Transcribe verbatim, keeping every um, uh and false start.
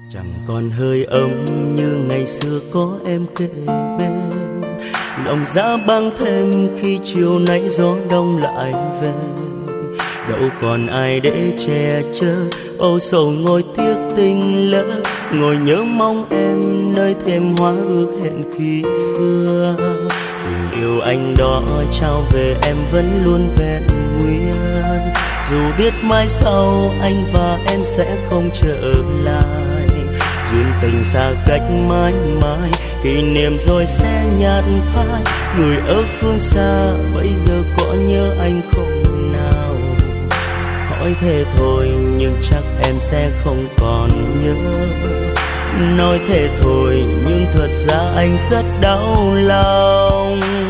Chẳng còn hơi ấm như ngày xưa có em kề bên, lòng giá băng thêm khi chiều nay gió đông lại về. Đâu còn ai để che chở âu sầu ngồi tiếc tình lỡ, ngồi nhớ mong em nơi thềm hoa ước hẹn khi xưa. Tình yêu anh đó trao về em vẫn luôn vẹn nguyên, dù biết mai sau anh và em sẽ không trở lại. Duyên tình xa cách mãi mãi, kỷ niệm rồi sẽ nhạt phai. Người ở phương xa bây giờ có nhớ anh không nào? Hỏi thế thôi nhưng chắc em sẽ không còn nhớ. Nói thế thôi nhưng thật ra anh rất đau lòng.